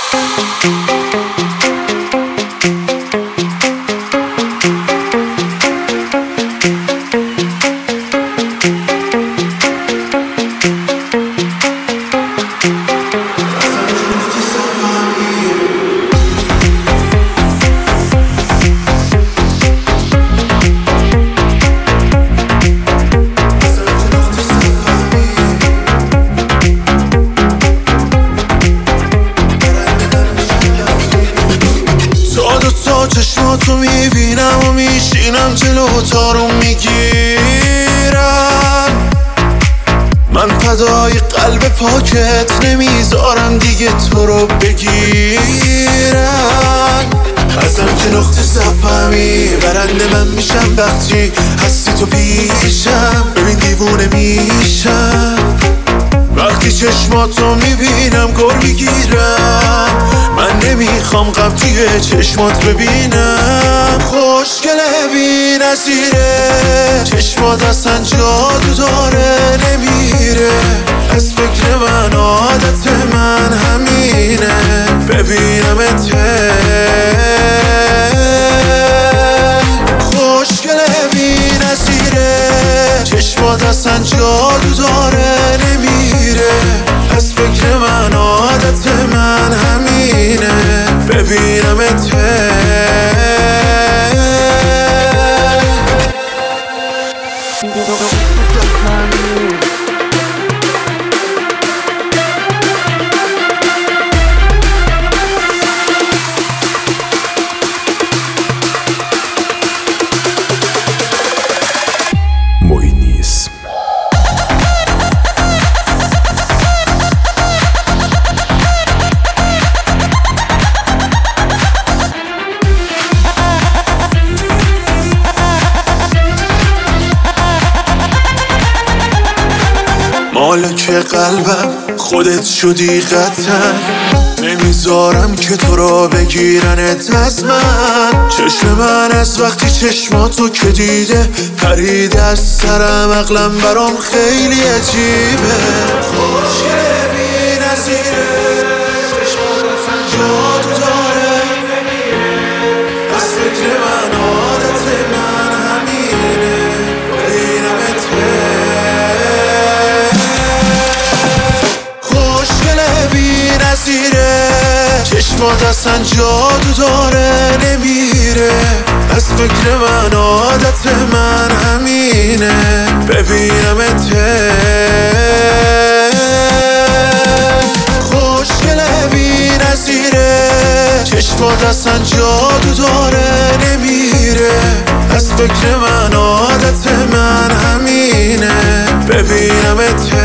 چشماتو میبینم و میشینم جلو تارو میگیرم. من فدای قلب پاکت نمیذارم دیگه تو رو بگیرم. ازم که نقطه صفمی برنده من میشم وقتی هستی تو پیشم. ببین دیوونه میشم وقتی چشماتو میبینم گر میگیرم. من نمیخوام غم توی چشمات ببینم. خوشگله بی نظیره چشمات اصلا جادو داره نمیره. از فکر من عادت من همینه ببینمت. خوشگله بی نظیره چشمات اصلا جادو داره نمیره. از فکر من عادت من همینه ببینمت. مالک قلبم خودت شدی قطعا. نمیذارم که تو را بگیرنت از من. چشم من از وقتی چشماتو که دیده پریده از سرم. عقلم برام خیلی عجیبه. خوشگله بی نظیره چشمات اصلا جادو داره. از فکر من عادت من همینه ببینمت. چشمات اصلا جادو داره نمیره. از فکر من عادت من همینه ببینمت. خوشگله بی نظیره چشمات اصلا جادو داره نمیره. از فکر من عادت من همینه ببینمت.